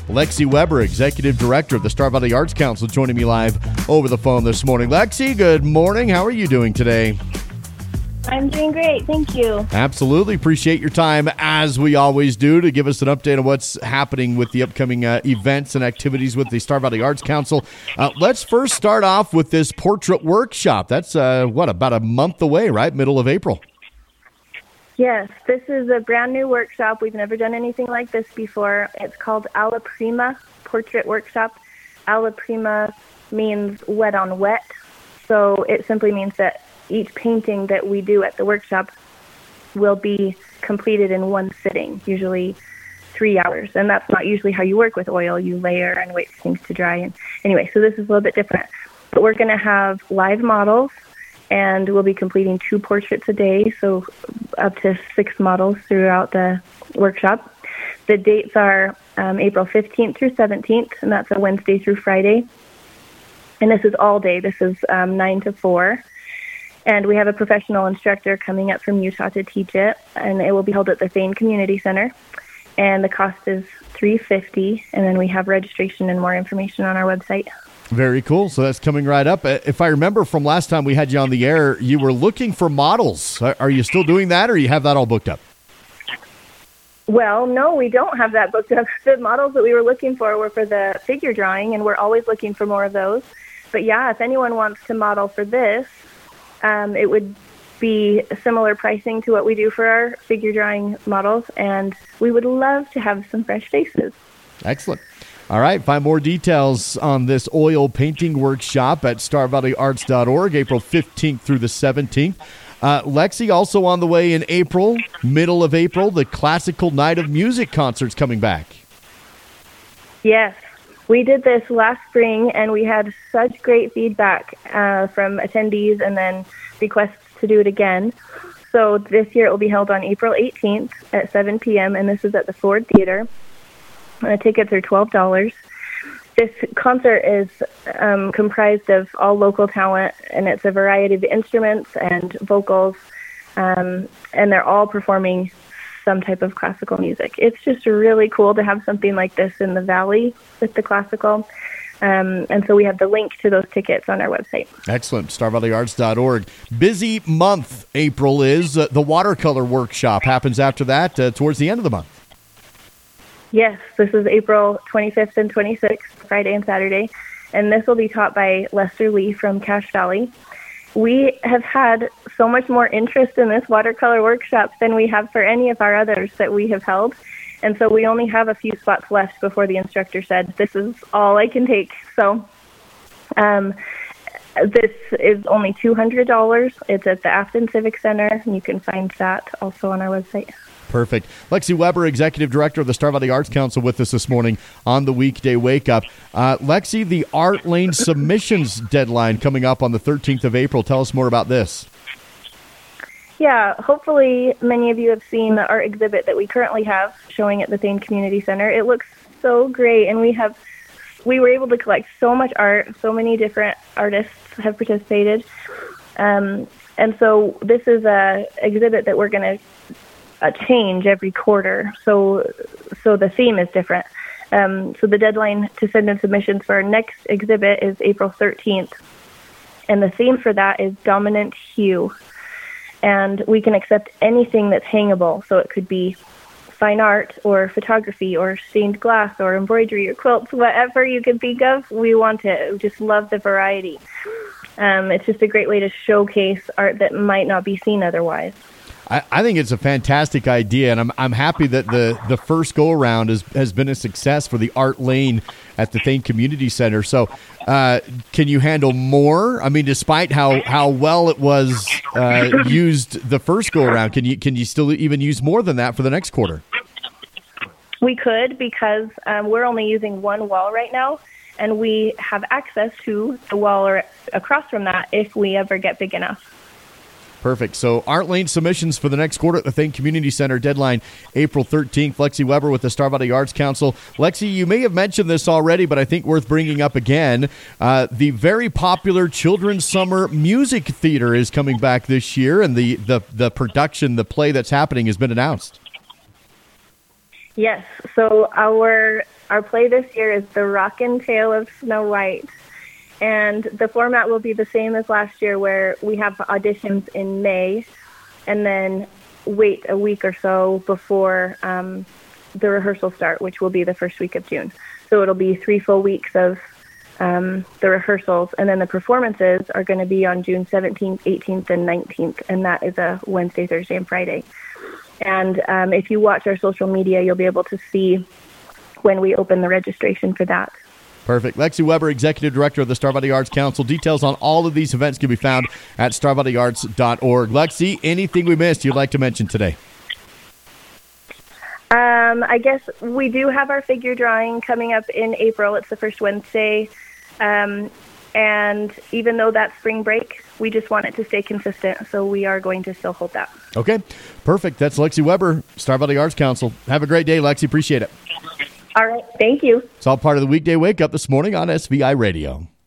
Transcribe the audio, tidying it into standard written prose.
Lexi Weber, Executive Director of the Star Valley Arts Council, joining me live over the phone this morning. Lexi, good morning. How are you doing today? I'm doing great. Thank you. Absolutely. Appreciate your time, as we always do, to give us an update on what's happening with the upcoming events and activities with the Star Valley Arts Council. Let's first start off with this portrait workshop. That's, about a month away, right? Middle of April. Yes, this is a brand new workshop. We've never done anything like this before. It's called Alla Prima Portrait Workshop. Alla Prima means wet on wet. So it simply means that each painting that we do at the workshop will be completed in one sitting, usually 3 hours. And that's not usually how you work with oil. You layer and wait for things to dry. And anyway, so this is a little bit different. But we're going to have live models, and we'll be completing 2 portraits a day, so up to 6 models throughout the workshop. The dates are April 15th through 17th, and that's a Wednesday through Friday. And this is all day. This is 9 to 4. And we have a professional instructor coming up from Utah to teach it, and it will be held at the Thane Community Center. And the cost is $350, and then we have registration and more information on our website. Very cool. So that's coming right up. If I remember from last time we had you on the air, you were looking for models. Are you still doing that, or you have that all booked up? Well, no, we don't have that booked up. The models that we were looking for were for the figure drawing, and we're always looking for more of those. But yeah, if anyone wants to model for this, it would be similar pricing to what we do for our figure drawing models, and we would love to have some fresh faces. Excellent. All right, find more details on this oil painting workshop at starvalleyarts.org, April 15th through the 17th. Lexi, also on the way in April, middle of April, the Classical Night of Music concert's coming back. Yes. We did this last spring, and we had such great feedback from attendees and then requests to do it again. So this year it will be held on April 18th at 7 p.m., and this is at the Ford Theater. Tickets are $12. This concert is comprised of all local talent, and it's a variety of instruments and vocals, and they're all performing some type of classical music. It's just really cool to have something like this in the Valley with the classical. And so we have the link to those tickets on our website. Excellent. StarValleyArts.org. Busy month April is. The watercolor workshop happens after that towards the end of the month. Yes, this is April 25th and 26th, Friday and Saturday. And this will be taught by Lester Lee from Cache Valley. We have had so much more interest in this watercolor workshop than we have for any of our others that we have held. And so we only have a few spots left before the instructor said, this is all I can take. So this is only $200. It's at the Afton Civic Center, and you can find that also on our website. Perfect. Lexi Weber, Executive Director of the Star Valley Arts Council, with us this morning on the Weekday Wake Up. Lexi, the Art Lane submissions deadline coming up on the 13th of April. Tell us more about this. Yeah, hopefully many of you have seen the art exhibit that we currently have showing at the Thane Community Center. It looks so great, and we were able to collect so much art. So many different artists have participated. And so this is a exhibit that we're going to change every quarter, so the theme is different. So the deadline to send in submissions for our next exhibit is April 13th, and the theme for that is dominant hue. And we can accept anything that's hangable, so it could be fine art or photography or stained glass or embroidery or quilts, whatever you can think of, we want it. We just love the variety. It's just a great way to showcase art that might not be seen otherwise. I think it's a fantastic idea, and I'm happy that the first go-around has been a success for the Art Lane at the Thane Community Center. So can you handle more? I mean, despite how well it was used the first go-around, can you still even use more than that for the next quarter? We could, because we're only using one wall right now, and we have access to the wall or across from that if we ever get big enough. Perfect. So Art Lane submissions for the next quarter at the Thane Community Center, deadline April 13th. Lexi Weber with the Star Valley Arts Council. Lexi, you may have mentioned this already, but I think worth bringing up again. The very popular Children's Summer Music Theater is coming back this year, and the production, the play that's happening has been announced. Yes. So our Our play this year is The Rockin' Tale of Snow White. And the format will be the same as last year, where we have auditions in May and then wait a week or so before the rehearsal start, which will be the first week of June. So it'll be 3 full weeks of the rehearsals, and then the performances are going to be on June 17th, 18th, and 19th, and that is a Wednesday, Thursday, and Friday. And if you watch our social media, you'll be able to see when we open the registration for that. Perfect. Lexi Weber, Executive Director of the Star Valley Arts Council. Details on all of these events can be found at starvalleyarts.org. Lexi, anything we missed you'd like to mention today? I guess we do have our figure drawing coming up in April. It's the first Wednesday. And even though that's spring break, we just want it to stay consistent, so we are going to still hold that. Okay, perfect. That's Lexi Weber, Star Valley Arts Council. Have a great day, Lexi. Appreciate it. All right. Thank you. It's all part of the Weekday Wake Up this morning on SVI Radio.